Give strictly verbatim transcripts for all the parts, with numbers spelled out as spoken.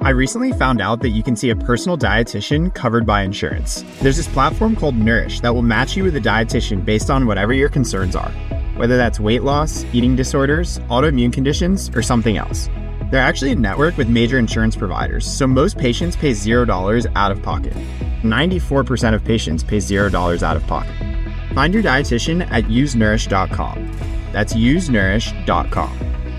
I recently found out that you can see a personal dietitian covered by insurance. There's this platform called Nourish that will match you with a dietitian based on whatever your concerns are, whether that's weight loss, eating disorders, autoimmune conditions, or something else. They're actually a network with major insurance providers, so most patients pay zero dollars out of pocket. ninety-four percent of patients pay zero dollars out of pocket. Find your dietitian at use nourish dot com. That's use nourish dot com.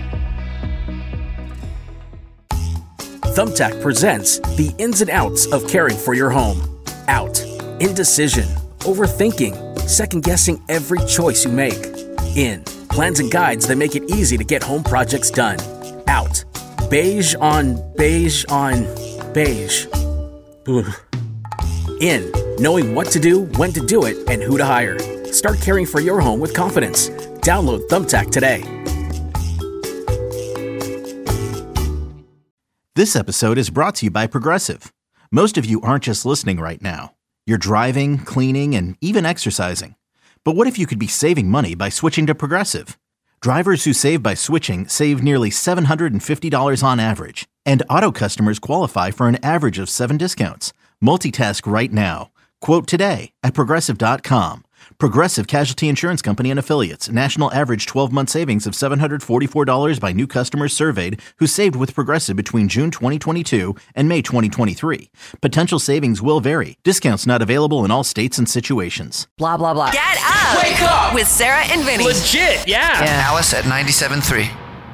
Thumbtack presents the ins and outs of caring for your home. Out, indecision, overthinking, second-guessing every choice you make. In, plans and guides that make it easy to get home projects done. Out, beige on beige on beige. Ugh. In, knowing what to do, when to do it, and who to hire. Start caring for your home with confidence. Download Thumbtack today. This episode is brought to you by Progressive. Most of you aren't just listening right now. You're driving, cleaning, and even exercising. But what if you could be saving money by switching to Progressive? Drivers who save by switching save nearly seven hundred fifty dollars on average. And auto customers qualify for an average of seven discounts. Multitask right now. Quote today at progressive dot com. Progressive Casualty Insurance Company and Affiliates. National average twelve-month savings of seven hundred forty-four dollars by new customers surveyed who saved with Progressive between June twenty twenty-two and May twenty twenty-three. Potential savings will vary. Discounts not available in all states and situations. Blah, blah, blah. Get up! Wake up! With Sarah and Vinny. Legit, yeah. Yeah. Alice at ninety-seven point three.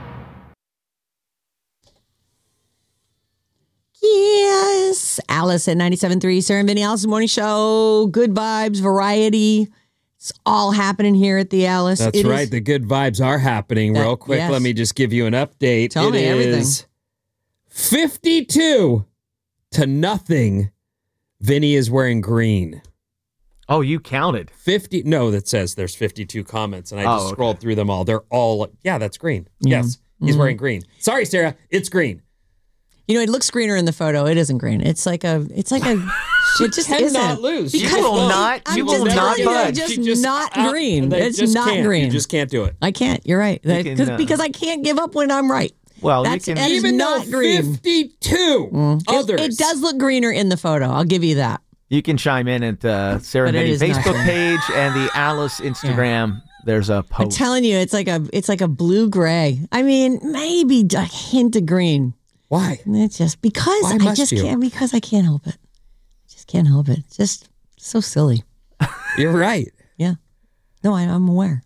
Yes. Alice at ninety-seven point three, Sarah and Vinny, Alice's Morning Show. Good vibes, variety. It's all happening here at the Alice. That's it right. Is, the good vibes are happening. That, Real quick, yes. let me just give you an update. Tell it me everything. is fifty-two to nothing. Vinny is wearing green. Oh, you counted. fifty No, that says there's fifty-two comments, and I just Oh, okay. scrolled through them all. They're all, yeah, that's green. Yeah. Yes, he's Mhm. wearing green. Sorry, Sarah, it's green. You know, it looks greener in the photo. It isn't green. It's like a, it's like a, it just cannot isn't. lose. Because She will not, I'm she just will telling not you, budge. Just, She just- not uh, green. they It's just not can't. green. You just can't do it. I can't. You're right. That, can, cause, uh, because I can't give up when I'm right. Well, you That's can- that is Even not though green. fifty-two Mm. others. It, it does look greener in the photo. I'll give you that. You can chime in at uh, Sarah But it Vinny is not Facebook green. page and the Alice Instagram. There's a I'm post. telling you, it's like a, it's like a blue gray. I mean, maybe a hint of green. Why? It's just because Why I must just you? can't. Because I can't help it. I just can't help it. It's just so silly. You're right. Yeah. No, I, I'm aware.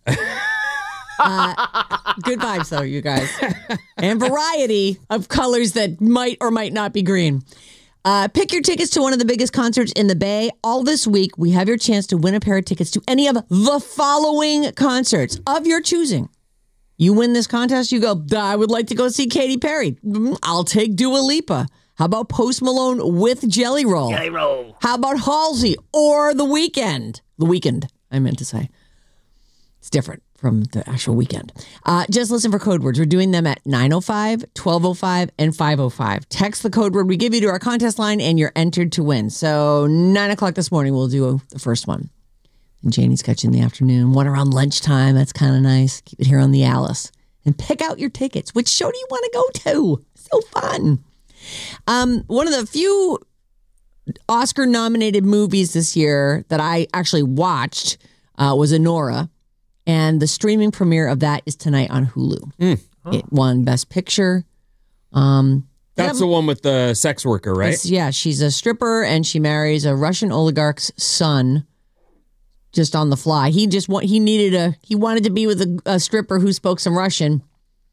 uh, good vibes, though, you guys. And variety of colors that might or might not be green. Uh, pick your tickets to one of the biggest concerts in the Bay. All this week, we have your chance to win a pair of tickets to any of the following concerts of your choosing. You win this contest, you go, I would like to go see Katy Perry. Mm, I'll take Dua Lipa. How about Post Malone with Jelly Roll? Jelly Roll. How about Halsey or The Weeknd? The Weeknd, I meant to say. It's different from the actual weekend. Uh, just listen for code words. We're doing them at nine oh five, twelve oh five, and five oh five. Text the code word we give you to our contest line, and you're entered to win. So nine o'clock this morning, we'll do the first one. And Janie's got you in the afternoon. One around lunchtime. That's kind of nice. Keep it here on the Alice. And pick out your tickets. Which show do you want to go to? So fun. Um, one of the few Oscar-nominated movies this year that I actually watched uh, was Anora. And the streaming premiere of that is tonight on Hulu. Mm. Oh. It won Best Picture. Um, That's the one with the sex worker, right? it's- yeah, she's a stripper and she marries a Russian oligarch's son. Just on the fly, he just want he needed a he wanted to be with a, a stripper who spoke some Russian.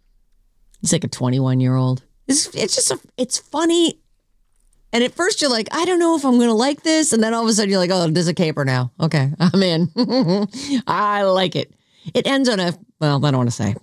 He's like a twenty-one year old. It's it's just a, it's funny, and at first you're like, I don't know if I'm gonna like this, and then all of a sudden you're like, oh, there's a caper now. Okay, I'm in. I like it. It ends on a well, I don't want to say,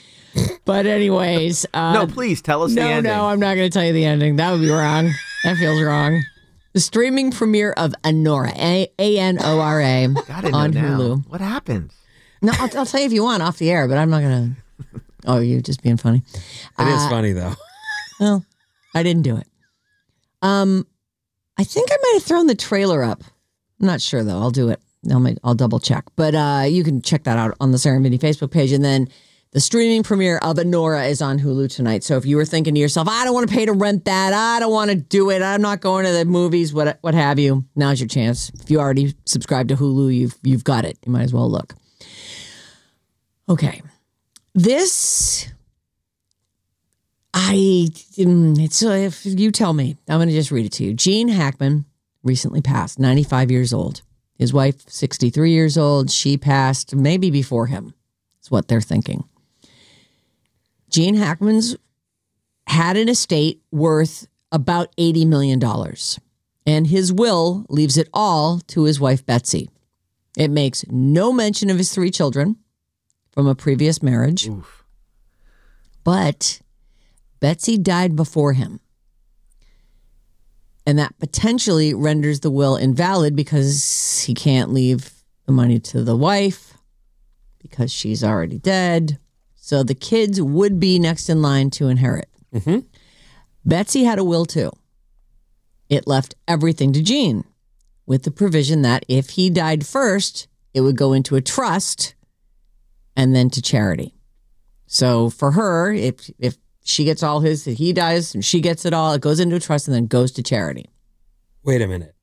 but anyways, uh, no, please tell us no, the ending. no, I'm not going to tell you the ending. That would be wrong. That feels wrong. The streaming premiere of Anora, A N O R A, Gotta know on now. Hulu. What happened? No, I'll, I'll tell you if you want off the air, but I'm not going to. Oh, you're just being funny. It is Uh, funny, though. Well, I didn't do it. Um, I think I might have thrown the trailer up. I'm not sure, though. I'll do it. I'll, make, I'll double check. But uh, you can check that out on the Sarah and Vinny Facebook page. And then The streaming premiere of Anora is on Hulu tonight. So if you were thinking to yourself, I don't want to pay to rent that, I don't want to do it, I'm not going to the movies, what what have you, now's your chance. If you already subscribed to Hulu, you've you've got it. You might as well look. Okay. This, I, it's, if you tell me, I'm going to just read it to you. Gene Hackman recently passed, ninety-five years old. His wife, sixty-three years old. She passed maybe before him. That's what they're thinking. Gene Hackman's had an estate worth about eighty million dollars, and his will leaves it all to his wife, Betsy. It makes no mention of his three children from a previous marriage, Oof. But Betsy died before him, and that potentially renders the will invalid because he can't leave the money to the wife because she's already dead. So the kids would be next in line to inherit. Mm-hmm. Betsy had a will too. It left everything to Gene with the provision that if he died first, it would go into a trust and then to charity. So for her, if if she gets all his, if he dies and she gets it all, it goes into a trust and then goes to charity. Wait a minute.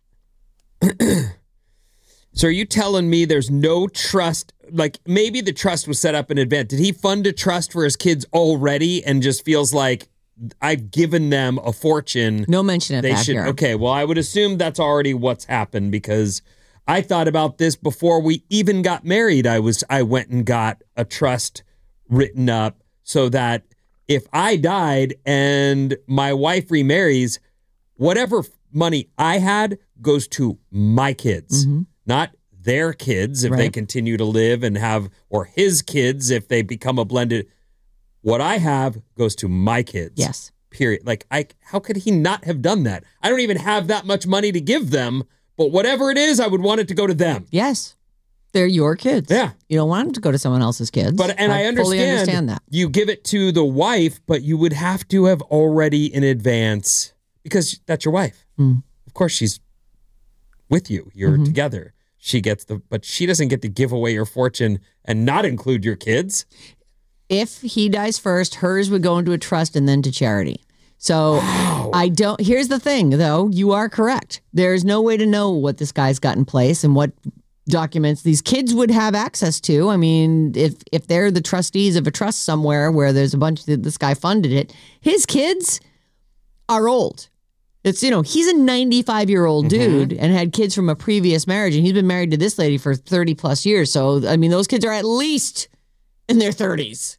So are you telling me there's no trust? Like maybe the trust was set up in advance. Did he fund a trust for his kids already and just feels like I've given them a fortune? No mention of they that should, here. Okay, well, I would assume that's already what's happened because I thought about this before we even got married. I was I went and got a trust written up so that if I died and my wife remarries, whatever money I had goes to my kids. Mm-hmm. Not their kids if right. they continue to live and have, or his kids if they become a blended. What I have goes to my kids. Yes. Period. Like, I, how could he not have done that? I don't even have that much money to give them, but whatever it is, I would want it to go to them. Yes. They're your kids. Yeah. You don't want them to go to someone else's kids. But, and I, I understand, fully understand that. You give it to the wife, but you would have to have already in advance, because that's your wife. Mm. Of course, she's with you. You're mm-hmm. together. She gets the, but she doesn't get to give away your fortune and not include your kids. If he dies first, hers would go into a trust and then to charity. So wow. I don't, here's the thing though, you are correct. There's no way to know what this guy's got in place and what documents these kids would have access to. I mean, if if they're the trustees of a trust somewhere where there's a bunch of, this guy funded it, his kids are old. It's, you know, he's a ninety-five year old dude mm-hmm. and had kids from a previous marriage, and he's been married to this lady for thirty plus years. So, I mean, those kids are at least in their thirties.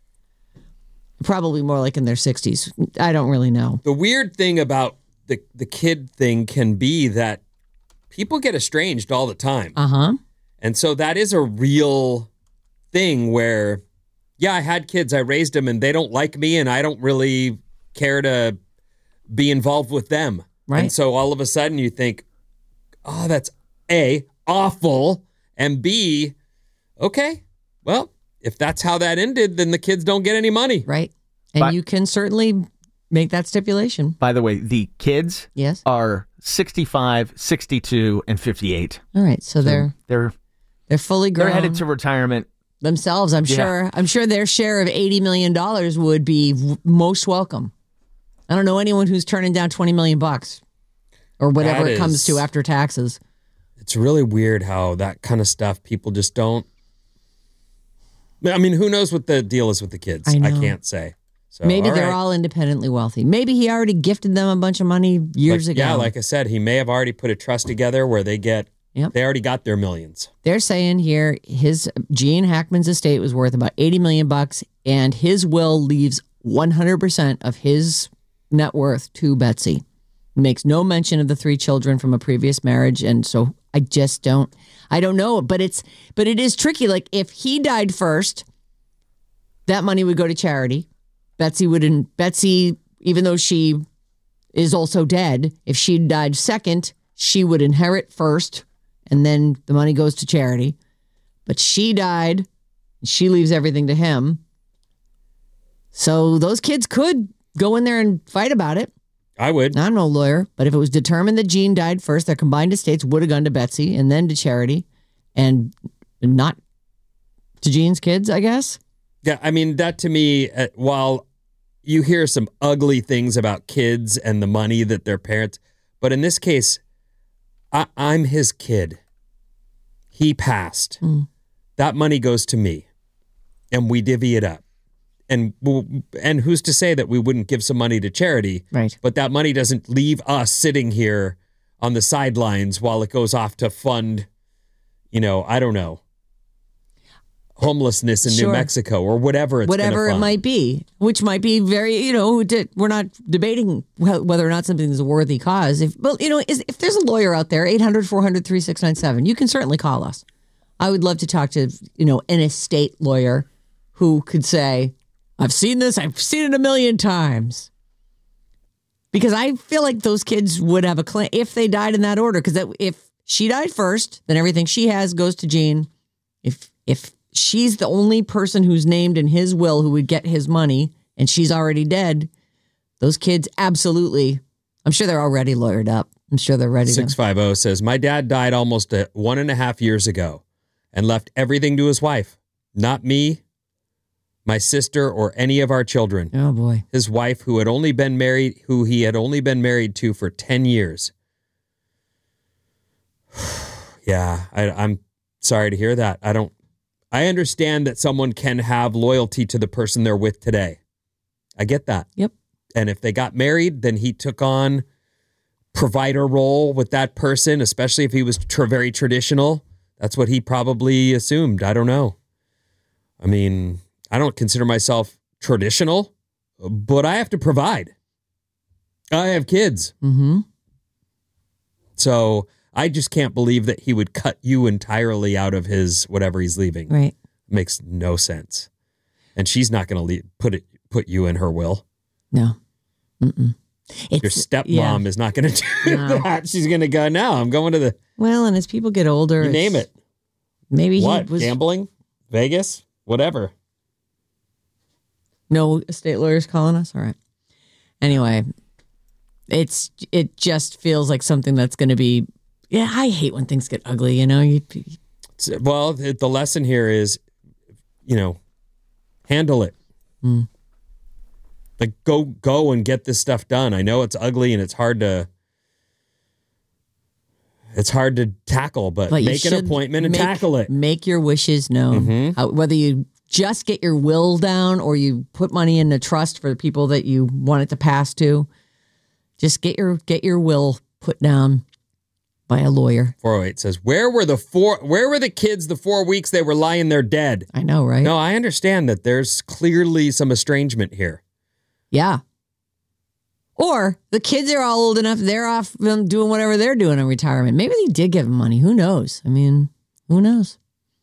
Probably more like in their sixties. I don't really know. The weird thing about the, the kid thing can be that people get estranged all the time. Uh-huh. And so that is a real thing where, yeah, I had kids, I raised them, and they don't like me, and I don't really care to be involved with them. Right. And so all of a sudden you think, oh, that's A, awful, and B, okay, well, if that's how that ended, then the kids don't get any money. Right. And but, you can certainly make that stipulation. By the way, the kids yes. are sixty-five, sixty-two, and fifty-eight. All right. So, so they're they're they're fully grown. They're headed to retirement themselves, I'm yeah. sure. I'm sure their share of eighty million dollars would be w- most welcome. I don't know anyone who's turning down twenty million bucks or whatever that it is, comes to after taxes. It's really weird how that kind of stuff people just don't. I mean, who knows what the deal is with the kids? I, I can't say. So, maybe all they're right. all independently wealthy. Maybe he already gifted them a bunch of money years like, ago. Yeah, like I said, he may have already put a trust together where they get, yep. they already got their millions. They're saying here his Gene Hackman's estate was worth about eighty million bucks, and his will leaves one hundred percent of his net worth to Betsy. Makes no mention of the three children from a previous marriage, and so I just don't, I don't know, but it's, but it is tricky. Like if he died first, that money would go to charity. Betsy wouldn't, Betsy, even though she is also dead, if she died second, she would inherit first, and then the money goes to charity. But she died, she leaves everything to him. So those kids could go in there and fight about it. I would. I'm no lawyer, but if it was determined that Gene died first, their combined estates would have gone to Betsy and then to charity and not to Gene's kids, I guess. Yeah, I mean, that to me, uh, while you hear some ugly things about kids and the money that their parents, but in this case, I, I'm his kid. He passed. Mm. That money goes to me, and we divvy it up. And and who's to say that we wouldn't give some money to charity? Right. But that money doesn't leave us sitting here on the sidelines while it goes off to fund, you know, I don't know, homelessness in Sure. New Mexico or whatever it's Whatever gonna it fund. might be, which might be very, you know, di- we're not debating wh- whether or not something is a worthy cause. If, well, you know, is, if there's a lawyer out there, eight hundred, four hundred, thirty-six ninety-seven, you can certainly call us. I would love to talk to, you know, an estate lawyer who could say, I've seen this, I've seen it a million times. Because I feel like those kids would have a claim if they died in that order. Because if she died first, then everything she has goes to Gene. If if she's the only person who's named in his will who would get his money, and she's already dead, those kids absolutely, I'm sure they're already lawyered up. I'm sure they're ready six to. five zero says, my dad died almost a, one and a half years ago and left everything to his wife. Not me, my sister, or any of our children. Oh, boy. His wife, who had only been married, who he had only been married to for ten years. Yeah, I, I'm sorry to hear that. I don't, I understand that someone can have loyalty to the person they're with today. I get that. Yep. And if they got married, then he took on provider role with that person, especially if he was tr- very traditional. That's what he probably assumed. I don't know. I mean, I don't consider myself traditional, but I have to provide. I have kids. Mm-hmm. So I just can't believe that he would cut you entirely out of his whatever he's leaving. Right. Makes no sense. And she's not going to le- put it put you in her will. No. Mm-mm. It's, Your stepmom yeah. is not going to do No. that. She's going to go, no, I'm going to the, Well, and as people get older, you name it's- it. Maybe What? he was Gambling? Vegas? Whatever. no estate lawyers calling us. All right. Anyway, it's it just feels like something that's going to be. Yeah, I hate when things get ugly. You know, you. So, well, the, the lesson here is, you know, handle it. Mm. Like go go and get this stuff done. I know it's ugly and it's hard to it's hard to tackle, but, But you make an should appointment and make- tackle it. Make your wishes known. Mhm. How, whether you just get your will down or you put money in a trust for the people that you want it to pass to, just get your get your will put down by a lawyer. four oh eight says, "Where were the four where were the kids the four weeks they were lying there dead?" I know, right? No, I understand that there's clearly some estrangement here. Yeah. Or the kids are all old enough, they're off um, doing whatever they're doing in retirement. Maybe they did give them money. Who knows? I mean, who knows?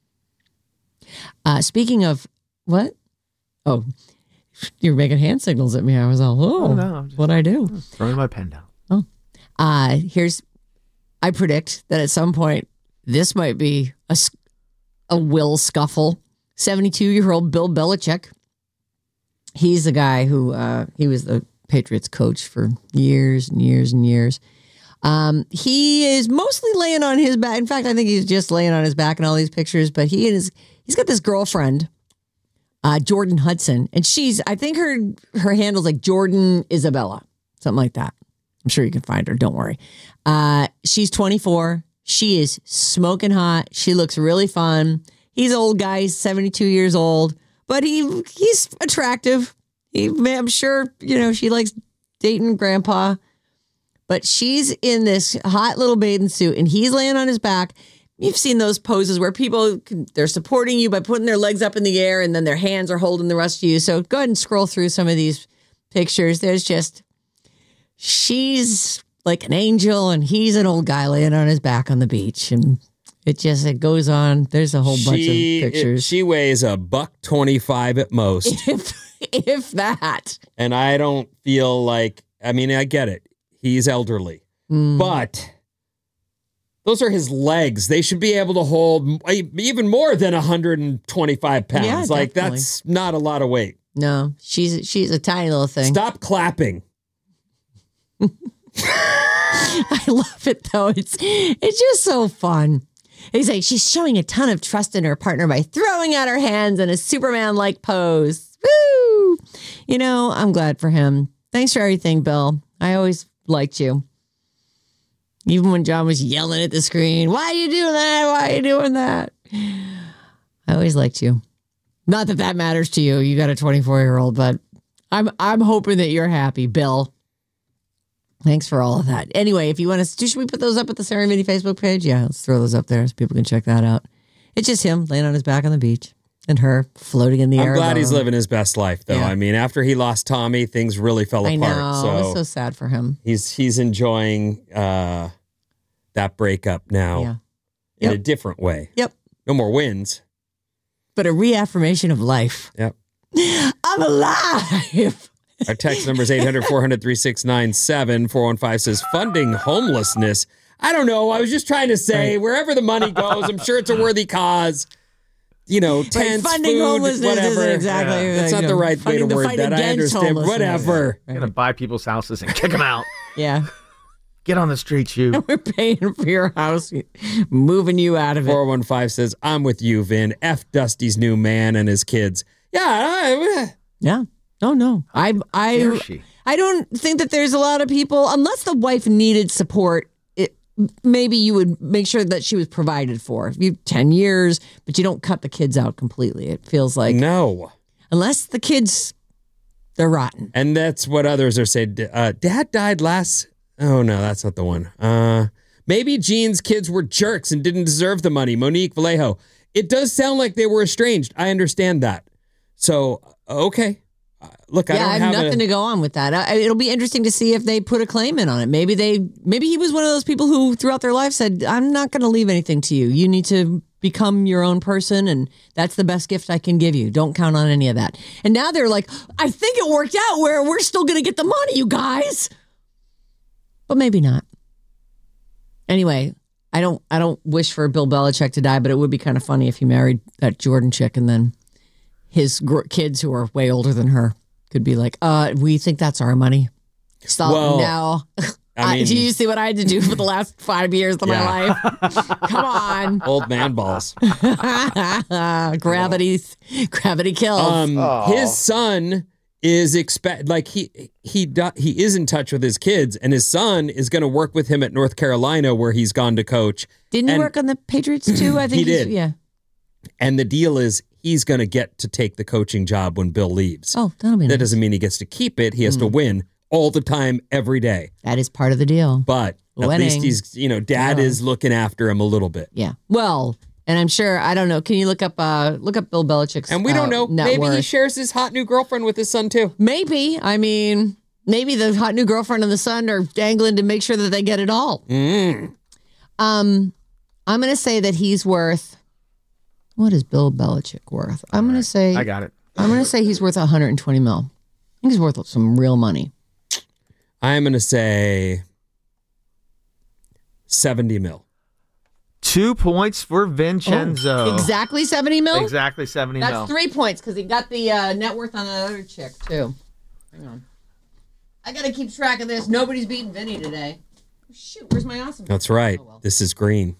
Uh, speaking of what? Oh, you're making hand signals at me. I was all, oh, Oh, no, I'm just- what'd I do? Throwing my pen down. Oh, uh, here's, I predict that at some point, this might be a, s- a will scuffle. seventy-two-year-old Bill Belichick. He's the guy who, uh, he was the Patriots coach for years and years and years. Um, he is mostly laying on his back. In fact, I think he's just laying on his back in all these pictures, but he is, he's got this girlfriend, uh, Jordan Hudson, and she's, I think her, her handle's like Jordan Isabella, something like that. I'm sure you can find her. Don't worry. Uh, she's twenty-four. She is smoking hot. She looks really fun. He's an old guy, he's seventy-two years old, but he he's attractive. He, I'm sure, you know, she likes dating grandpa, but she's in this hot little bathing suit and he's laying on his back. You've seen those poses where people, can, they're supporting you by putting their legs up in the air and then their hands are holding the rest of you. So go ahead and scroll through some of these pictures. There's just, she's like an angel and he's an old guy laying on his back on the beach. And it just, it goes on. There's a whole bunch She of pictures. it- she weighs a buck twenty-five at most. if, if that. And I don't feel like, I mean, I get it. He's elderly. Mm. But those are his legs. They should be able to hold even more than one hundred twenty-five pounds. Yeah, like, definitely. that's not a lot of weight. No, she's she's a tiny little thing. Stop clapping. I love it though. It's it's just so fun. He's like, she's showing a ton of trust in her partner by throwing out her hands in a Superman-like pose. Woo! You know, I'm glad for him. Thanks for everything, Bill. I always liked you. Even when John was yelling at the screen, why are you doing that? Why are you doing that? I always liked you. Not that that matters to you. You got a twenty-four-year-old, but I'm I'm hoping that you're happy, Bill. Thanks for all of that. Anyway, if you want to, should we put those up at the Sarah and Vinny Facebook page? Yeah, let's throw those up there so people can check that out. It's just him laying on his back on the beach and her floating in the I'm air. I'm glad he's alone. living his best life, though. Yeah. I mean, after he lost Tommy, things really fell I apart. know. So It's so sad for him. he's he's enjoying uh, that breakup now Yeah. in Yep. a different way. Yep. No more wins. But a reaffirmation of life. Yep. I'm alive. Our text number is eight hundred, four hundred, thirty-six ninety-seven. four one five says funding homelessness. I don't know. I was just trying to say wherever the money goes, I'm sure it's a worthy cause. You know, tents, funding food, homelessness whatever. isn't exactly- Yeah. That's you not know, the right way funding to the word fight that. I against understand. homelessness. Whatever. You're going to buy people's houses and kick them out. Yeah. Get on the streets, you. We're paying for your house, moving you out of it. four one five says, I'm with you, Vin. F Dusty's new man and his kids. Yeah. I, Yeah. Oh no. I I Dare she? I don't think that there's a lot of people, unless the wife needed support. It, maybe you would make sure that she was provided for. If you have ten years, but you don't cut the kids out completely. It feels like no. unless the kids, they're rotten. And that's what others are saying. Uh, Dad died last. Oh, no, that's not the one. Uh, maybe Gene's kids were jerks and didn't deserve the money. Monique Vallejo. It does sound like they were estranged. I understand that. So, okay. Uh, look, I Yeah, don't I have, have nothing a, to go on with that. I, it'll be interesting to see if they put a claim in on it. Maybe they, maybe he was one of those people who, throughout their life, said, "I'm not going to leave anything to you. You need to become your own person, and that's the best gift I can give you. Don't count on any of that." And now they're like, "I think it worked out where we're still going to get the money, you guys." But maybe not. Anyway, I don't, I don't wish for Bill Belichick to die, but it would be kind of funny if he married that Jordan chick and then his gr- kids who are way older than her could be like, uh, we think that's our money. Stop Well, now. I mean- do you see what I had to do for the last five years of Yeah. my life? Come on. old man balls. gravity, gravity kills. Um, his son is expect like he he do, he is in touch with his kids, and his son is going to work with him at North Carolina, where he's gone to coach. Didn't he and- work on the Patriots too? I think He he's- did. Yeah. And the deal is he's going to get to take the coaching job when Bill leaves. Oh, that'll be That nice. doesn't mean he gets to keep it. He has to win all the time, every day. That is part of the deal. But at Winning. least he's, you know, dad Yeah. is looking after him a little bit. Yeah. Well, and I'm sure, I don't know. Can you look up uh look up Bill Belichick's And we uh, don't know. net Maybe he worth? shares his hot new girlfriend with his son too. Maybe. I mean, maybe the hot new girlfriend and the son are dangling to make sure that they get it all. Mm. Um, I'm going to say that he's worth. What is Bill Belichick worth? I'm going to say. I got it. I'm going to say he's worth one hundred twenty mil. I think he's worth some real money. I'm going to say seventy mil. Two points for Vincenzo. Exactly seventy mil. Exactly seventy That's mil. three points because he got the uh, net worth on the other chick too. Hang on. I got to keep track of this. Nobody's beating Vinny today. Shoot, where's my awesome? That's right. Oh, well. This is green.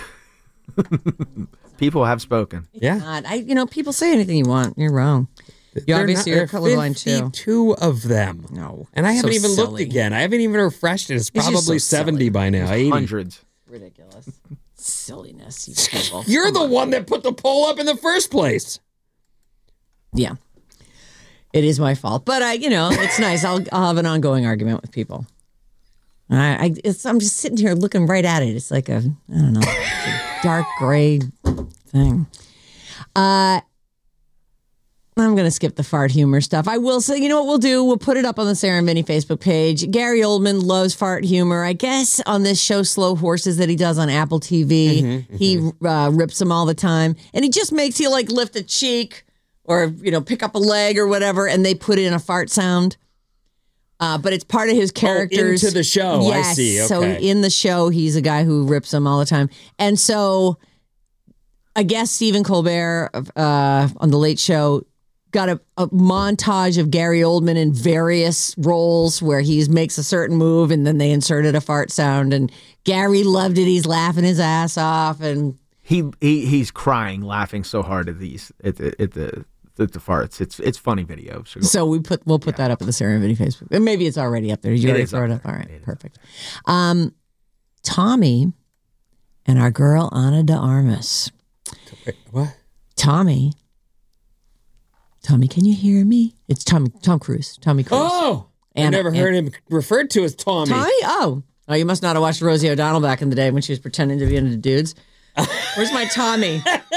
People have spoken. Yeah. God, I you know people say anything you want. You're wrong. You They're obviously not- are there colorblind too. fifty-two of them. No, And I haven't so even looked silly. again. I haven't even refreshed it. It's just probably so seventy silly. by now. eighty. Hundreds. Ridiculous. Silliness, you people. You're the one that put the poll up in the first place. Yeah. It is my fault. But I, you know, it's nice. I'll I'll have an ongoing argument with people. I, I it's, I'm just sitting here looking right at it. It's like a I don't know, it's a dark gray thing. Uh I'm going to skip the fart humor stuff. I will say, you know what we'll do? We'll put it up on the Sarah and Vinny Facebook page. Gary Oldman loves fart humor. I guess on this show, Slow Horses, that he does on Apple T V, Mm-hmm, he uh, rips them all the time. And he just makes you like lift a cheek or, you know, pick up a leg or whatever, and they put in a fart sound. Uh, but it's part of his characters. Oh, into the show. I Yes. see. So Okay. in the show, he's a guy who rips them all the time. And so I guess Stephen Colbert uh, on The Late Show got a, a montage of Gary Oldman in various roles where he makes a certain move and then they inserted a fart sound. And Gary loved it. He's laughing his ass off. And he, he he's crying, laughing so hard at these at the at the, at the farts. It's it's funny video. So, so we put we'll put yeah. that up at the Serenity Facebook. And maybe it's already up there. Did you it already throw it up? There. All right, it perfect. Um, Tommy and our girl Ana de Armas. Wait, what? Tommy. Tommy, can you hear me? It's Tom Tom Cruise. Tommy Cruise. Oh, I Anna, never heard Anna. him referred to as Tommy. Tommy? Oh. Oh, you must not have watched Rosie O'Donnell back in the day when she was pretending to be into dudes. Where's my Tommy?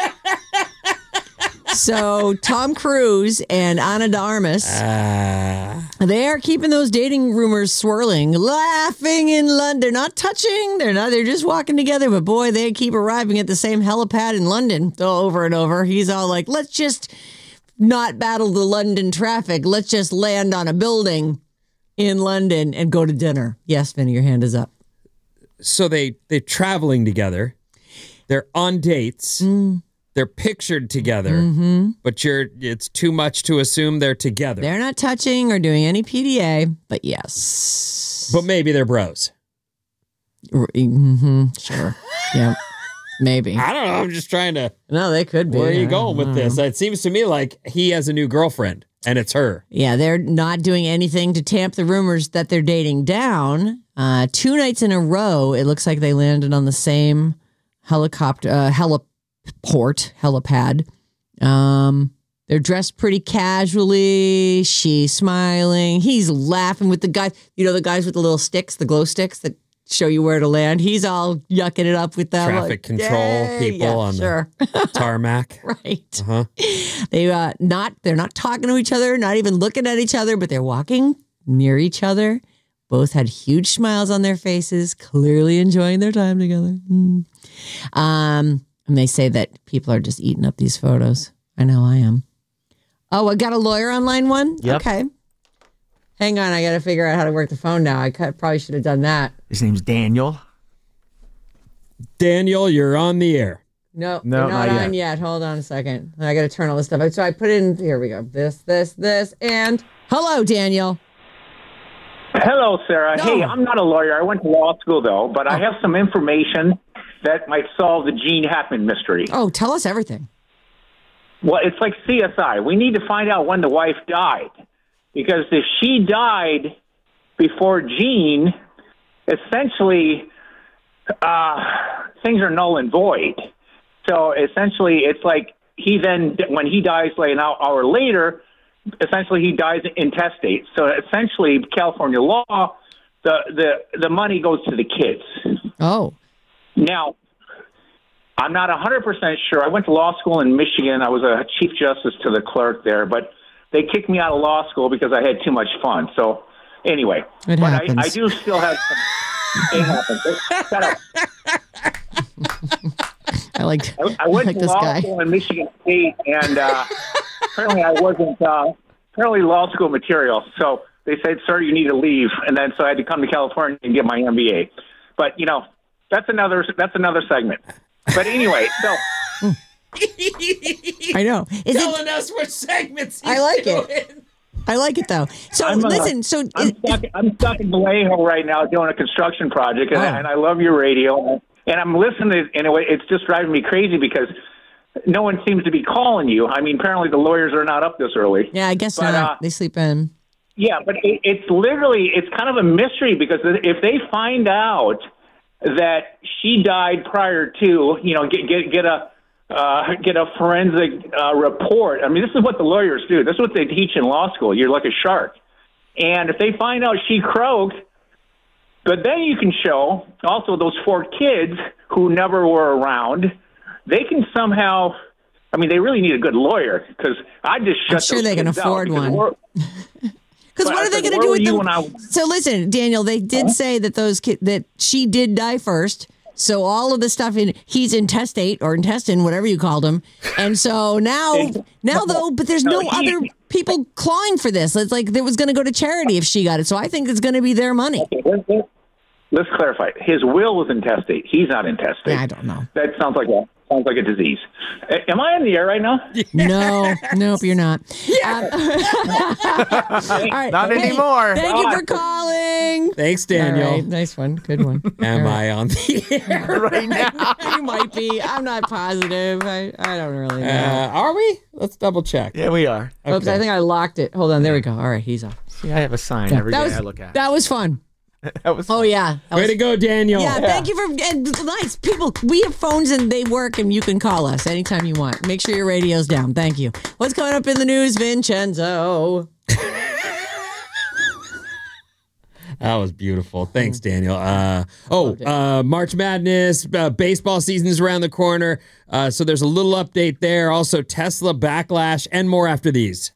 So Tom Cruise and Ana de Armas, uh. they are keeping those dating rumors swirling, laughing in London. They're not touching. They're not. They're just walking together. But boy, they keep arriving at the same helipad in London over and over. He's all like, let's just not battle the London traffic. Let's just land on a building in London and go to dinner. Yes, Vinny, your hand is up. So they, they're traveling together. They're on dates. Mm. They're pictured together. Mm-hmm. But you're it's too much to assume they're together. They're not touching or doing any P D A, but yes. But maybe they're bros. Mm-hmm. Sure. Yeah. Maybe. I don't know. I'm just trying to... No, they could be. Where are you going with this? It seems to me like he has a new girlfriend, and it's her. Yeah, they're not doing anything to tamp the rumors that they're dating down. Uh, two nights in a row, it looks like they landed on the same helicopter, uh, heliport, helipad. Um, they're dressed pretty casually. She's smiling. He's laughing with the guys. You know, the guys with the little sticks, the glow sticks that show you where to land. He's all yucking it up with them. Traffic like, control Yay! people yeah, on sure. the tarmac. Right. Uh-huh. They uh not they're not talking to each other, not even looking at each other, but they're walking near each other. Both had huge smiles on their faces, clearly enjoying their time together. Mm. Um, and they say that people are just eating up these photos. I know I am. Oh, I got a lawyer on line one? Yep. Okay. Hang on, I got to figure out how to work the phone now. I probably should have done that. His name's Daniel. Daniel, you're on the air. No, no you're not, not on yet. yet. Hold on a second. I got to turn all this stuff out. So I put in, here we go. This, this, this, and hello, Daniel. Hello, Sarah. No. Hey, I'm not a lawyer. I went to law school, though, but oh. I have some information that might solve the Gene Hackman mystery. Oh, tell us everything. Well, it's like C S I. We need to find out when the wife died. Because if she died before Gene, essentially, uh, things are null and void. So essentially, it's like he then, when he dies like an hour later, essentially he dies intestate. So essentially, California law, the, the, the money goes to the kids. Oh. Now, I'm not one hundred percent sure. I went to law school in Michigan. I was a chief justice to the clerk there, but they kicked me out of law school because I had too much fun. So anyway, it but happens. I, I do still have some, it happens. Shut up. I like, I, I went I like to this law guy. school in Michigan State, and uh, apparently I wasn't uh, apparently law school material. So they said, sir, you need to leave. And then so I had to come to California and get my M B A. But, you know, that's another that's another segment. But anyway, so... I know. Is Telling it, us what segments I like doing. it. I like it, though. So, I'm, uh, listen, so... I'm, it, stuck, I'm stuck in Vallejo right now doing a construction project, and, Oh. and I love your radio. And I'm listening, and it's just driving me crazy because no one seems to be calling you. I mean, apparently the lawyers are not up this early. yeah, I guess but, not. uh, They sleep in. Yeah, but it, it's literally, it's kind of a mystery because if they find out that she died prior to, you know, get get, get a uh, get a forensic uh, report. I mean, this is what the lawyers do. This is what they teach in law school. You're like a shark. And if they find out she croaked, but then you can show also those four kids who never were around, they can somehow, I mean, they really need a good lawyer because I just shut I'm sure those they can kids out afford because one. we're- Because But what I are they said, going to where do were with you them? when I- So listen, Daniel, they did say that those ki- that she did die first. So all of the stuff in he's intestate or intestine, whatever you called him. And so now, now though, but there's no No, he- other people clawing for this. It's like it was going to go to charity if she got it. So I think it's going to be their money. Okay, let's, let's- let's clarify. His will was intestate. He's not intestate. Yeah, I don't know. That sounds like a Sounds like a disease. A- Am I in the air right now? No, nope, you're not. Um, all right. Not Hey, anymore. Thank you for calling. Thanks, Daniel. All right, nice one. Good one. Am All I on the air? Right now. You might be. I'm not positive. I, I don't really know. Uh, are we? Let's double check. Yeah, we are. Oops, I think I locked it. Hold on. There we go. All right, he's off. See, I have a sign every that day was, I look at. That was fun. That was Oh, yeah. That Way was, to go, Daniel. yeah, thank you for and nice people. We have phones and they work, and you can call us anytime you want. Make sure your radio's down. Thank you. What's coming up in the news, Vincenzo? That was beautiful. Thanks, Daniel. Uh, oh, uh, March Madness, uh, baseball season is around the corner. Uh, so there's a little update there. Also, Tesla backlash and more after these.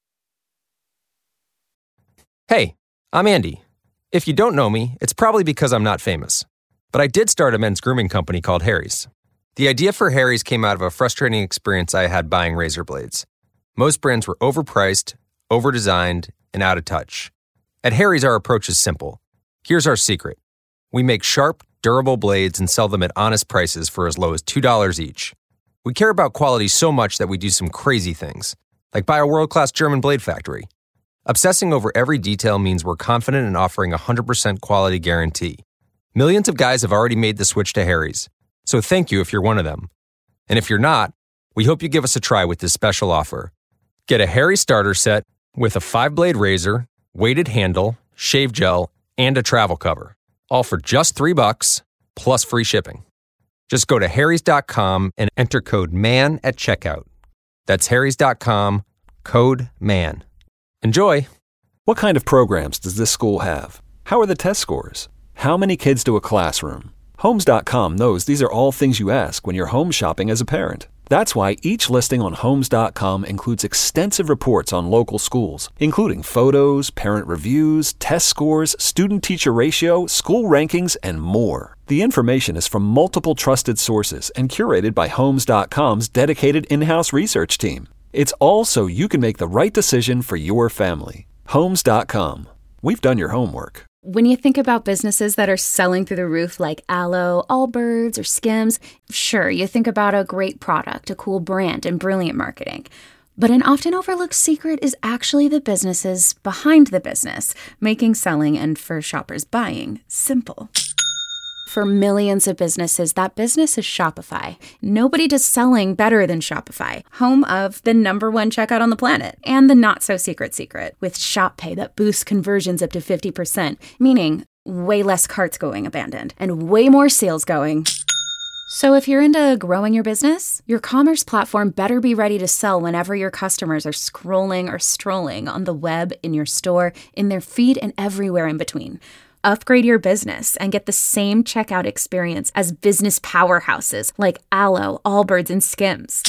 Hey, I'm Andy. If you don't know me, it's probably because I'm not famous. But I did start a men's grooming company called Harry's. The idea for Harry's came out of a frustrating experience I had buying razor blades. Most brands were overpriced, overdesigned, and out of touch. At Harry's, our approach is simple. Here's our secret. We make sharp, durable blades and sell them at honest prices for as low as two dollars each. We care about quality so much that we do some crazy things, like buy a world-class German blade factory. Obsessing over every detail means we're confident in offering a one hundred percent quality guarantee. Millions of guys have already made the switch to Harry's, so thank you if you're one of them. And if you're not, we hope you give us a try with this special offer. Get a Harry's starter set with a five-blade razor, weighted handle, shave gel, and a travel cover, all for just three bucks plus free shipping. Just go to harrys dot com and enter code MAN at checkout. That's harrys dot com, code MAN. Enjoy! What kind of programs does this school have? How are the test scores? How many kids to a classroom? Homes dot com knows these are all things you ask when you're home shopping as a parent. That's why each listing on Homes dot com includes extensive reports on local schools, including photos, parent reviews, test scores, student-teacher ratio, school rankings, and more. The information is from multiple trusted sources and curated by Homes dot com's dedicated in-house research team. It's all so you can make the right decision for your family. Homes dot com. We've done your homework. When you think about businesses that are selling through the roof like Aloe, Allbirds, or Skims, sure, you think about a great product, a cool brand, and brilliant marketing. But an often overlooked secret is actually the businesses behind the business, making selling and for shoppers buying simple. For millions of businesses, that business is Shopify. Nobody does selling better than Shopify, home of the number one checkout on the planet, and the not-so-secret secret, with Shop Pay that boosts conversions up to fifty percent, meaning way less carts going abandoned, and way more sales going. So if you're into growing your business, your commerce platform better be ready to sell whenever your customers are scrolling or strolling on the web, in your store, in their feed, and everywhere in between. Upgrade your business and get the same checkout experience as business powerhouses like Aloe, Allbirds, and Skims.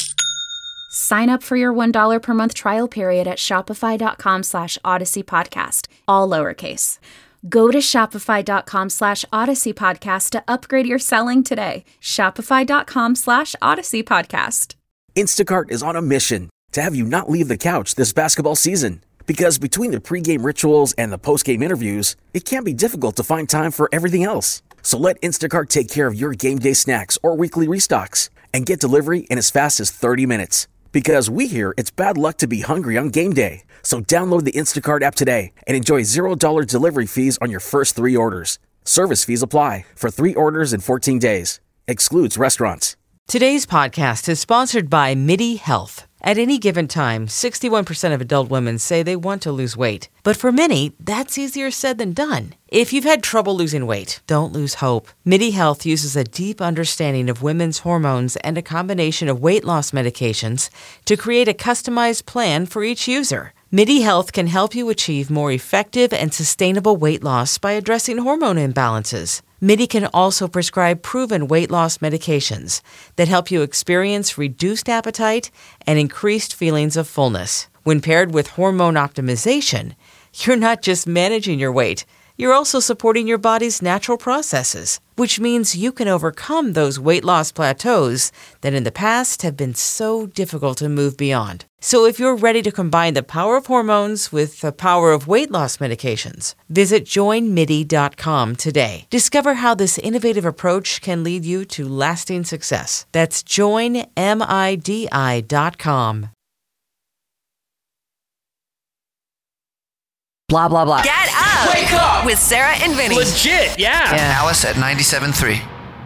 Sign up for your one dollar per month trial period at shopify dot com slash odyssey podcast, all lowercase. Go to shopify dot com slash odyssey podcast to upgrade your selling today. shopify dot com slash odyssey podcast. Instacart is on a mission to have you not leave the couch this basketball season. Because between the pregame rituals and the postgame interviews, it can be difficult to find time for everything else. So let Instacart take care of your game day snacks or weekly restocks and get delivery in as fast as thirty minutes. Because we hear it's bad luck to be hungry on game day. So download the Instacart app today and enjoy zero dollars delivery fees on your first three orders. Service fees apply for three orders in fourteen days. Excludes restaurants. Today's podcast is sponsored by MIDI Health. At any given time, sixty-one percent of adult women say they want to lose weight. But for many, that's easier said than done. If you've had trouble losing weight, don't lose hope. MIDI Health uses a deep understanding of women's hormones and a combination of weight loss medications to create a customized plan for each user. MIDI Health can help you achieve more effective and sustainable weight loss by addressing hormone imbalances. MIDI can also prescribe proven weight loss medications that help you experience reduced appetite and increased feelings of fullness. When paired with hormone optimization, you're not just managing your weight, You're also supporting your body's natural processes, which means you can overcome those weight loss plateaus that in the past have been so difficult to move beyond. So if you're ready to combine the power of hormones with the power of weight loss medications, visit join midi dot com today. Discover how this innovative approach can lead you to lasting success. That's join midi dot com. Blah, blah, blah. Get up! Wake up! With Sarah and Vinny. Legit, yeah. Yeah. Alice at ninety-seven point three.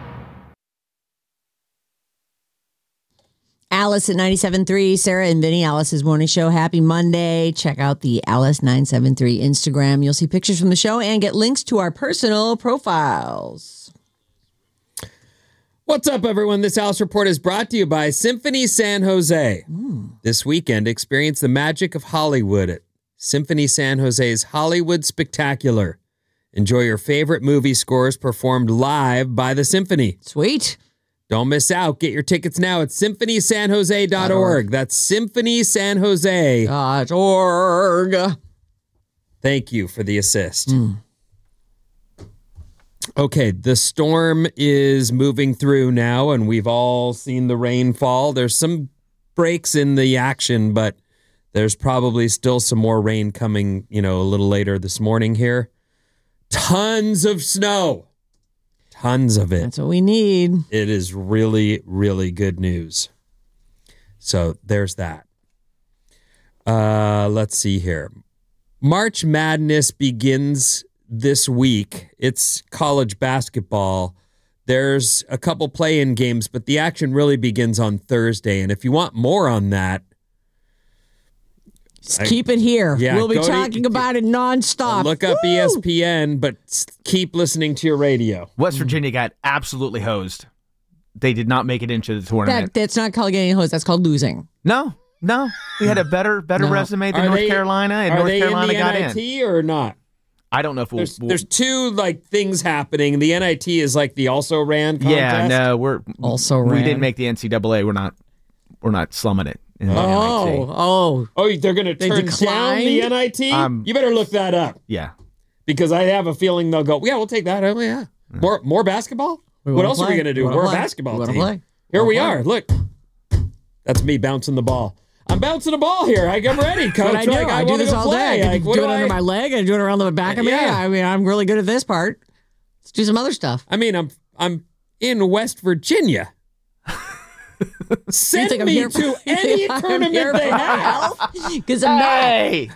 Alice at ninety-seven point three, Sarah and Vinny, Alice's morning show. Happy Monday. Check out the Alice nine seven three Instagram. You'll see pictures from the show and get links to our personal profiles. What's up, everyone? This Alice Report is brought to you by Symphony San Jose. Mm. This weekend, experience the magic of Hollywood at Symphony San Jose's Hollywood Spectacular. Enjoy your favorite movie scores performed live by the Symphony. Sweet. Don't miss out. Get your tickets now at symphony san jose dot org. That's symphony san jose dot org. Thank you for the assist. Mm. Okay, the storm is moving through now, and we've all seen the rain fall. There's some breaks in the action, but there's probably still some more rain coming, you know, a little later this morning here. Tons of snow. Tons of it. That's what we need. It is really, really good news. So there's that. Uh, let's see here. March Madness begins this week. It's college basketball. There's a couple play-in games, but the action really begins on Thursday. And if you want more on that, Just keep it here. Yeah, we'll be go to- talking about it nonstop. look up Woo! E S P N, but s- keep listening to your radio. West Virginia got absolutely hosed. They did not make it into the That, tournament. that's not called getting hosed. That's called losing. no, no. We had a better better No. resume than Are North they- Carolina, and Are North they Carolina in the got N I in. T or not? I don't know if we'll. There's, we'll there's two like things happening. The N I T is like the also ran contest. yeah, no, we're Also we ran. didn't make the N C double A. We're not. We're not slumming it. In the Oh, N I T. oh. Oh, they're going to They turn down declined? the N I T? Um, you better look that up Yeah. because I have a feeling they'll go, yeah, we'll take that. Oh, yeah. More more basketball? We What wanna else are we play. going to do? We wanna We're a play. basketball We wanna team. play. Here we wanna are. Look. That's me bouncing the ball. I'm bouncing the ball here. I- I'm ready, coach. What I do, Like, I, do wanna this go all play. day. I Like, can what do do it under I- my leg. I do it around the back of me. Yeah. I mean, I'm really good at this part. Let's do some other stuff. I mean, I'm I'm in West Virginia. Send think I'm me here to for- any I'm tournament here they for have. Because I'm Hey.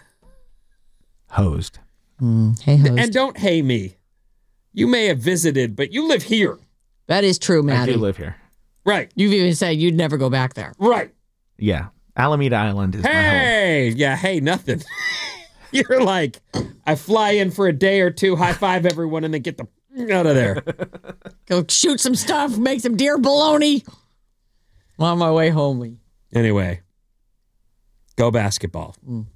Hosed. not. Hey, host. And don't hey me. You may have visited, but you live here. That is true, I Maddie. do live here. Right. You've even said you'd never go back there. Right. Yeah. Alameda Island is my home. Hey. Yeah, hey, nothing. You're like, I fly in for a day or two, high five everyone, and then get the out of there. Go shoot some stuff, make some deer bologna. On my way home. Anyway, go basketball.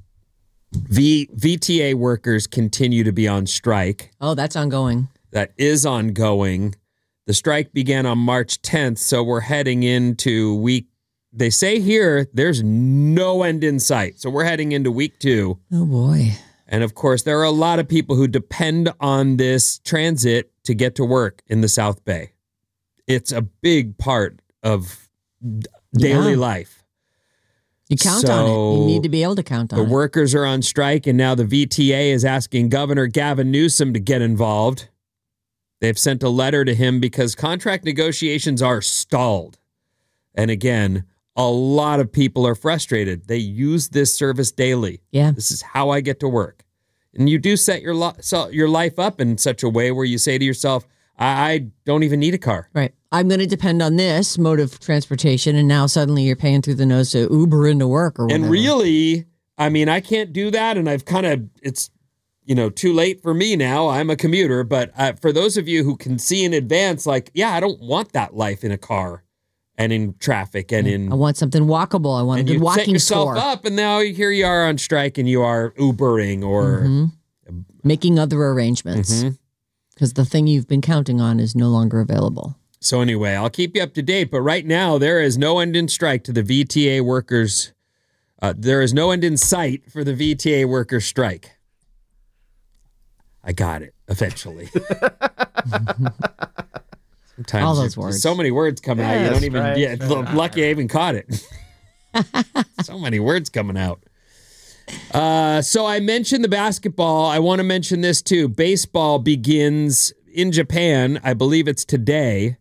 V VTA workers continue to be on strike. Oh, that's ongoing. That is ongoing. The strike began on March tenth, so we're heading into week. They say here there's no end in sight. So we're heading into week two. Oh, boy. And of course, there are a lot of people who depend on this transit to get to work in the South Bay. It's a big part of d- daily Yeah. life. You count on it. You So need to be able to count on The it. workers are on strike, and now the V T A is asking Governor Gavin Newsom to get involved. They've sent a letter to him because contract negotiations are stalled. And again, a lot of people are frustrated. They use this service daily. Yeah. This is how I get to work. And you do set your lo- so your life up in such a way where you say to yourself, I, I don't even need a car. Right. I'm going to depend on this mode of transportation, and now suddenly you're paying through the nose to Uber into work or whatever. And really, I mean, I can't do that. And I've kind of, it's, you know, too late for me now. I'm a commuter. But uh, for those of you who can see in advance, like, yeah, I don't want that life in a car and in traffic and in. I want something walkable. I want a and good you set walking yourself score. up, and now here you are on strike, and you are Ubering or Mhm. Making other arrangements. Mhm. Because the thing you've been counting on is no longer available. So anyway, I'll keep you up to date. But right now, there is no end in strike to the V T A workers. Uh, there is no end in sight for the V T A workers strike. I got it. eventually. Sometimes All those you- words. So many words coming out. You Yes, don't even. right, Yeah, right. lucky I even caught it. So many words coming out. Uh, so I mentioned the basketball. I want to mention this too. Baseball begins in Japan. I believe it's today,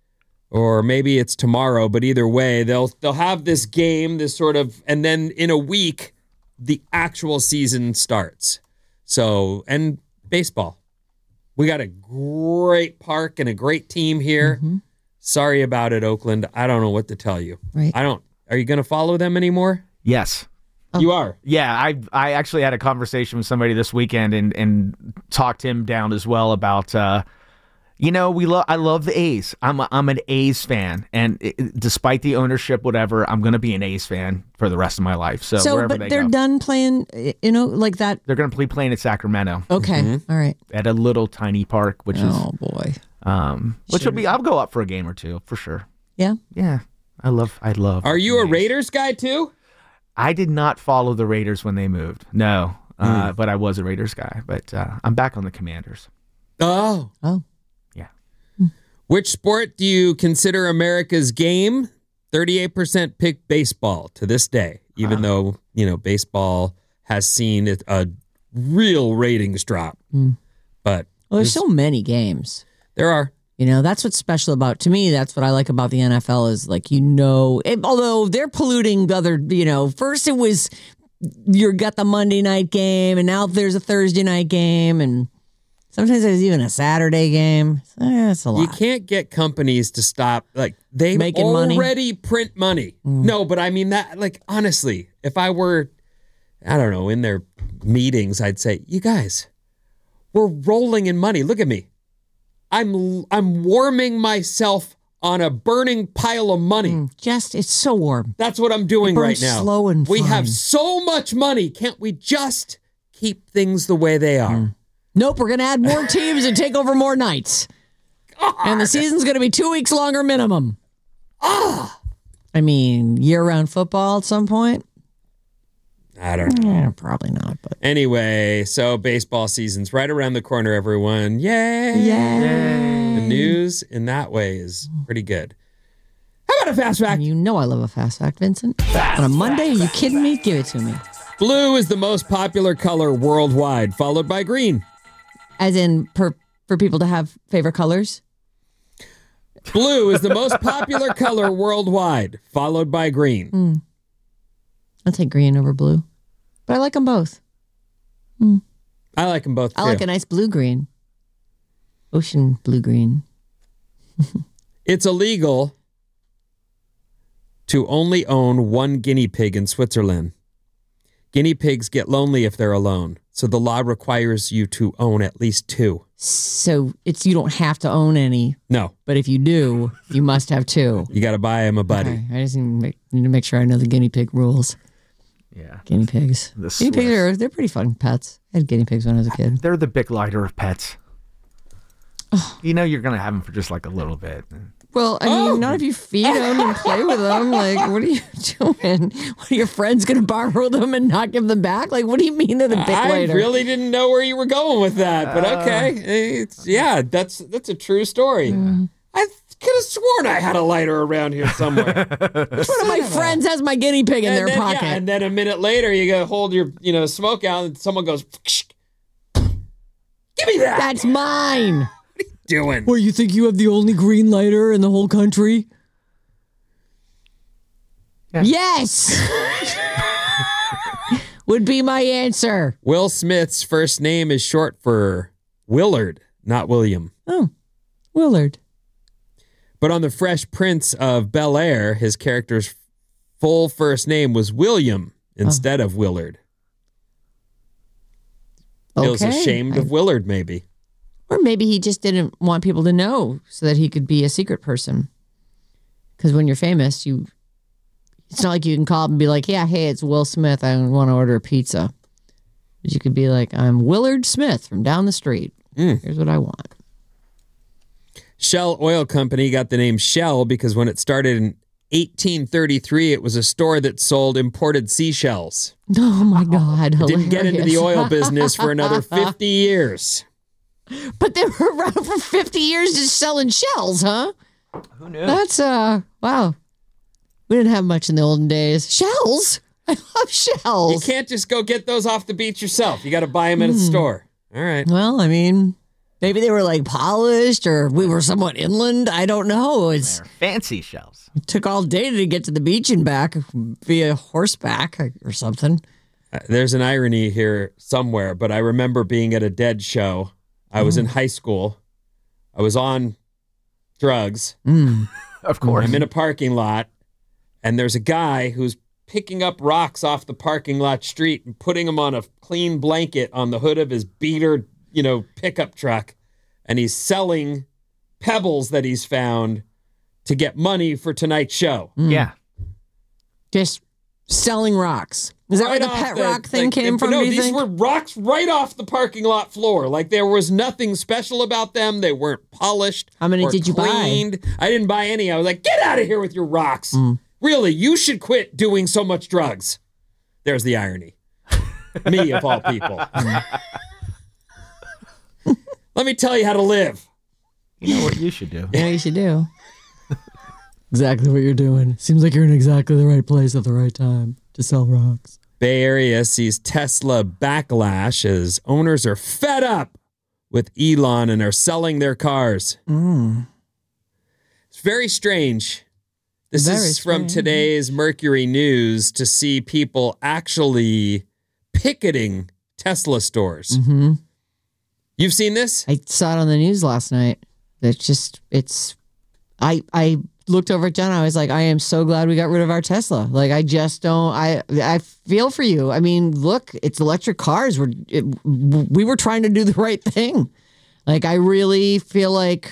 or maybe it's tomorrow. But either way, they'll they'll have this game, this sort of, and then in a week, the actual season starts. So, and baseball. We got a great park and a great team here. Mm-hmm. Sorry about it, Oakland. I don't know what to tell you. Right. I don't. Are you going to follow them anymore? Yes. You are. Yeah, I I actually had a conversation with somebody this weekend and and talked him down as well about uh, you know, we love I love the A's. I'm a, I'm an A's fan, and it, despite the ownership, whatever, I'm going to be an A's fan for the rest of my life. So, So, wherever but they they're go. done playing, you know, like that. They're going to be playing at Sacramento. Okay. Mm-hmm. All right. At a little tiny park, which Oh, is boy. um, which will be. I'll go up for a game or two for sure. Yeah. Yeah, I love. I love. Are you the a A's. Raiders guy too? I did not follow the Raiders when they moved. No, Hmm. uh, but I was a Raiders guy. But uh, I'm back on the Commanders. Oh. Oh. Yeah. Which sport do you consider America's game? thirty-eight percent pick baseball to this day, even though, you know, baseball has seen it- a real ratings drop. Mm. But Well, there's so many games. there are. You know, that's what's special about, to me, that's what I like about the N F L is like, you know, it, although they're polluting other, you know, first it was, you got the Monday night game and now there's a Thursday night game and sometimes there's even a Saturday game. Eh, it's a lot. You can't get companies to stop. Like, they Making money? already print money. No, but I mean that, like, honestly, if I were, I don't know, in their meetings, I'd say, you guys, we're rolling in money. Look at me. I'm I'm warming myself on a burning pile of money. Just, it's so warm. That's what I'm doing It right burns now. slow and we fine. have so much money. Can't we just keep things the way they are? Nope, we're going to add more teams and take over more nights. And the season's going to be two weeks longer minimum. Ah, I mean, year-round football at some point? I don't know. Yeah, probably not, but Anyway, so baseball season's right around the corner, everyone. Yay! Yay! The news in that way is pretty good. How about a fast fact? You know I love a fast fact, Vincent. On a Monday, are you kidding me? Give it to me. Blue is the most popular color worldwide, followed by green. As in, per, for people to have favorite colors? Blue is the most popular color worldwide, followed by green. Mm. I'll take green over blue. But I like them both. Mm. I like them both, too. I like a nice blue-green. Ocean blue-green. It's illegal to only own one guinea pig in Switzerland. Guinea pigs get lonely if they're alone, so the law requires you to own at least two. So it's you don't have to own any, No, but if you do, you must have two. you got to buy him a buddy. Okay, I just need to, make, need to make sure I know the guinea pig rules. Yeah. Guinea pigs. The Guinea pigs Swiss. are they're pretty fun pets. I had guinea pigs when I was a kid. They're the big lighter of pets. You know you're going to have them for just like a little bit. Well, I mean, not if you feed them and play with them. Like, what are you doing? What are your friends going to borrow them and not give them back? Like, what do you mean they're the big I later? really didn't know where you were going with that, but okay. It's, yeah, that's that's a true story. I could have sworn I had a lighter around here somewhere. One of my friends has my guinea pig in and their then, pocket. Yeah, and then a minute later, you go hold your you know smoke out, and someone goes, "Give me that." That's mine. Doing. Well, you think you have the only green lighter in the whole country? Yeah. Yes. Would be my answer. Will Smith's first name is short for Willard, not William. Oh, Willard. But on The Fresh Prince of Bel-Air, his character's full first name was William instead of Willard. He was Okay. ashamed of I- Willard, maybe. Or maybe he just didn't want people to know so that he could be a secret person. Because when you're famous, you it's not like you can call up and be like, yeah, hey, it's Will Smith. I want to order a pizza. But you could be like, I'm Willard Smith from down the street. Mm. Here's what I want. Shell Oil Company got the name Shell because when it started in eighteen thirty-three, it was a store that sold imported seashells. Oh, my God. It didn't get into the hilarious. oil business for another fifty years. But they were around for fifty years just selling shells, huh? Who knew? That's, uh, wow. We didn't have much in the olden days. Shells? I love shells. You can't just go get those off the beach yourself. You got to buy them at a store. All right. Well, I mean, maybe they were like polished or we were somewhat inland. I don't know. It's They're fancy shells. It took all day to get to the beach and back via horseback or something. Uh, there's an irony here somewhere, but I remember being at a Dead show. I was in high school. I was on drugs. Mm. Of course. I'm in a parking lot, and there's a guy who's picking up rocks off the parking lot street and putting them on a clean blanket on the hood of his beater, you know, pickup truck. And he's selling pebbles that he's found to get money for tonight's show. Mm. Yeah. Just selling rocks. Is that Right where the off pet the- rock thing like, came from, No, do you these think? were rocks right off the parking lot floor. Like there was nothing special about them. They weren't polished. How many or did you buy? cleaned. I didn't buy any. I was like, get out of here with your rocks. Mm. Really, you should quit doing so much drugs. There's the irony. Me, of all people. Let me tell you how to live. You know what you should do? Yeah, you should do. Exactly what you're doing. Seems like you're in exactly the right place at the right time to sell rocks. Bay Area sees Tesla backlash as owners are fed up with Elon and are selling their cars. Mm. It's very strange. This Very is from strange. today's Mercury News to see people actually picketing Tesla stores. Mm-hmm. You've seen this? I saw it on the news last night. It's just, it's, I, I looked over at Jenna. I was like, I am so glad we got rid of our Tesla. Like, I just don't, I, I feel for you. I mean, look, it's electric cars. We're, it, we were trying to do the right thing. Like, I really feel like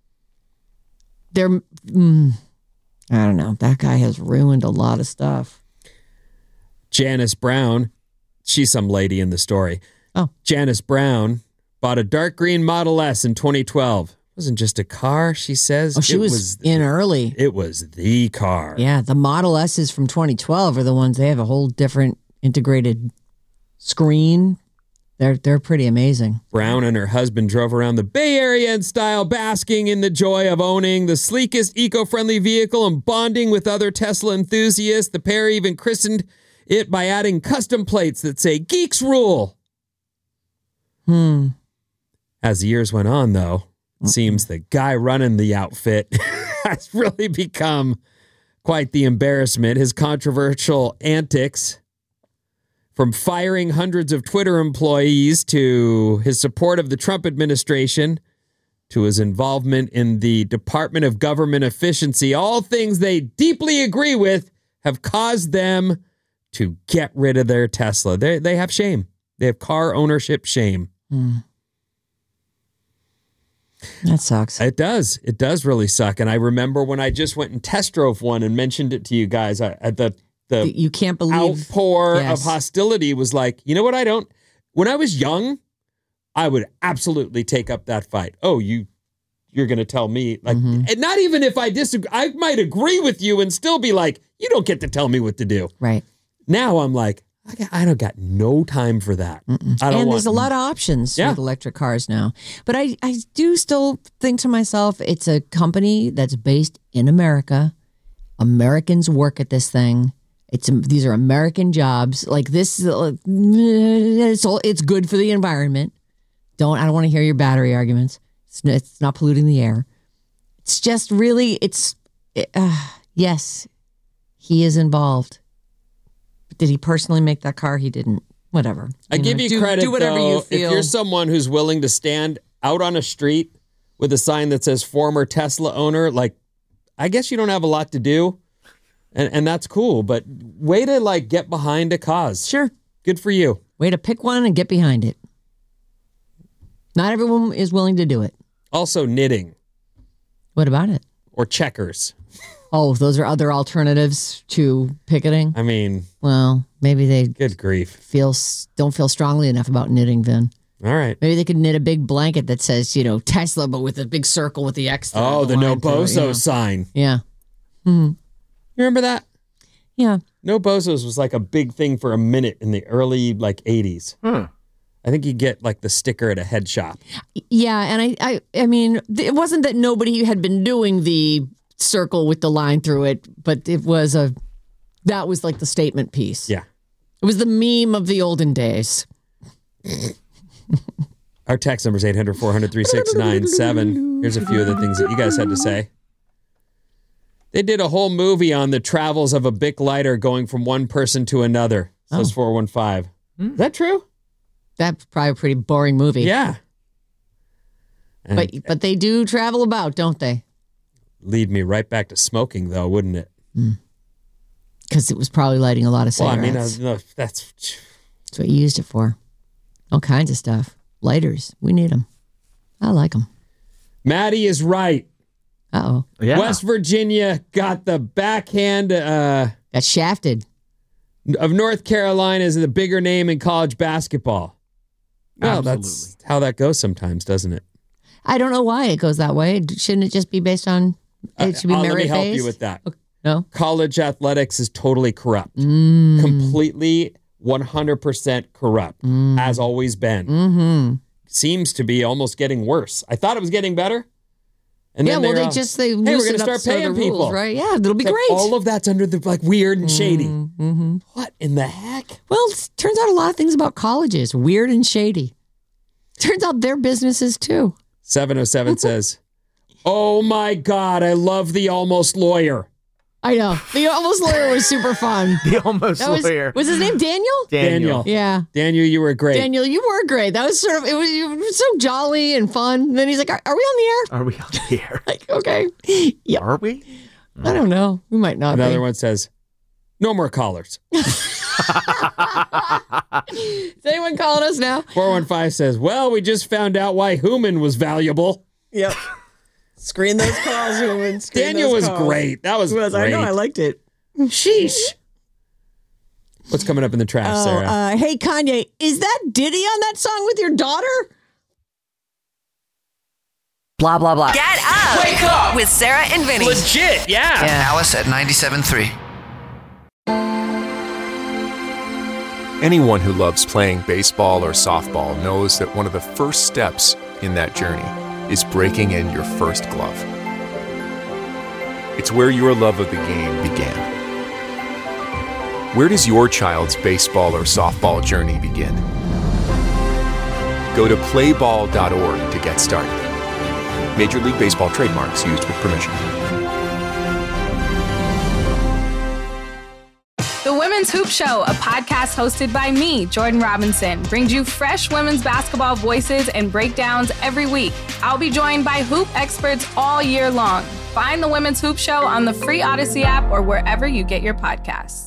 they're, mm, I don't know. That guy has ruined a lot of stuff. Janice Brown, she's some lady in the story. Oh. Janice Brown bought a dark green Model S in twenty twelve. It wasn't just a car, she says. Oh, she it was, was in early. It was the car. Yeah, the Model S's from twenty twelve are the ones, they have a whole different integrated screen. They're they're pretty amazing. Brown and her husband drove around the Bay Area in style, basking in the joy of owning the sleekest eco-friendly vehicle and bonding with other Tesla enthusiasts. The pair even christened it by adding custom plates that say Geeks Rule. Hmm. As the years went on, though, it seems the guy running the outfit has really become quite the embarrassment. His controversial antics, from firing hundreds of Twitter employees to his support of the Trump administration to his involvement in the Department of Government Efficiency, all things they deeply agree with, have caused them to get rid of their Tesla. They they have shame. They have car ownership shame. Hmm. That sucks. It does. It does really suck. And I remember when I just went and test drove one and mentioned it to you guys I, at the the You can't believe outpour yes. of hostility was like, you know what? I don't. When I was young, I would absolutely take up that fight. Oh, you, you're going to tell me like, Mm-hmm. and not even if I disagree, I might agree with you and still be like, you don't get to tell me what to do. Right. Now I'm like, I, got, I don't got no time for that. I don't And want, there's a lot of options Yeah. with electric cars now. But I, I do still think to myself, it's a company that's based in America. Americans work at this thing. It's these are American jobs. Like this, uh, it's all, it's good for the environment. Don't I don't want to hear your battery arguments. It's, it's not polluting the air. It's just really it's uh, yes, he is involved. But did he personally make that car? He didn't. Whatever. I You give know, you do, credit, Do whatever though, you feel. if you're someone who's willing to stand out on a street with a sign that says former Tesla owner, like, I guess you don't have a lot to do, and, and that's cool, but way to, like, get behind a cause. Sure. Good for you. Way to pick one and get behind it. Not everyone is willing to do it. Also knitting. What about it? Or checkers. Oh, those are other alternatives to picketing? I mean, well, maybe they good grief. Feel don't feel strongly enough about knitting, Vin. All right. Maybe they could knit a big blanket that says, you know, Tesla, but with a big circle with the X. Oh, the no line through it, bozo you know. sign. Yeah. Hmm. You remember that? Yeah. No bozos was like a big thing for a minute in the early, like, eighties. Hmm. I think you get like the sticker at a head shop. Yeah, and I, I, I mean, it wasn't that nobody had been doing the circle with the line through it, but it was a, that was like the statement piece. Yeah. It was the meme of the olden days. Our text number is eight hundred, four hundred, three six nine seven. Here's a few of the things that you guys had to say. They did a whole movie on the travels of a Bic lighter going from one person to another. Says oh. four one five. Mm. Is that true? That's probably a pretty boring movie. Yeah. And but but they do travel about, don't they? Lead me right back to smoking, though, wouldn't it? Because mm. it was probably lighting a lot of cigarettes. Well, I mean, uh, no, that's... That's what you used it for. All kinds of stuff. Lighters. We need them. I like them. Maddie is right. Uh-oh. Yeah. West Virginia got the backhand... Uh, got shafted. Of North Carolina is the bigger name in college basketball. Well, Absolutely. That's how that goes sometimes, doesn't it? I don't know why it goes that way. Shouldn't it just be based on... It should be uh, merit Let me help based? you with that. Okay. No? College athletics is totally corrupt. Mm. Completely one hundred percent corrupt. Mm. Has always been. Mm-hmm. Seems to be almost getting worse. I thought it was getting better. And yeah, then well, they they all, just, they hey, we're going loosen to up start some of paying the rules, people. right? Yeah, it'll be Except great. all of that's under the like weird and shady. Mm-hmm. What in the heck? Well, it turns out a lot of things about colleges, weird and shady. Turns out they're businesses too. seven oh seven says, oh my God, I love The Almost Lawyer. I know. The Almost Lawyer was super fun. The Almost That was, Lawyer. Was his name Daniel? Daniel. Yeah. Daniel, you were great. Daniel, you were great. That was sort of, it was, it was so jolly and fun. And then he's like, are, are we on the air? Are we on the air? Like, okay. Yeah. Are we? I don't know. We might not Another be. one says, no more callers. Is anyone calling us now? four one five says, well, we just found out why Human was valuable. Yep. Screen those calls, woman. Screen Daniel those was calls. great. That was, was. great. I know. I liked it. Sheesh. What's coming up in the trash, Oh, Sarah? uh, hey, Kanye, is that Diddy on that song with your daughter? Blah, blah, blah. Get up. Wake up. With Sarah and Vinny. Legit, yeah. Yeah. Alice at ninety-seven point three. Anyone who loves playing baseball or softball knows that one of the first steps in that journey is breaking in your first glove. It's where your love of the game began. Where does your child's baseball or softball journey begin? Go to play ball dot org to get started. Major League Baseball trademarks used with permission. The Women's Hoop Show, a podcast hosted by me, Jordan Robinson, brings you fresh women's basketball voices and breakdowns every week. I'll be joined by hoop experts all year long. Find the Women's Hoop Show on the free Odyssey app or wherever you get your podcasts.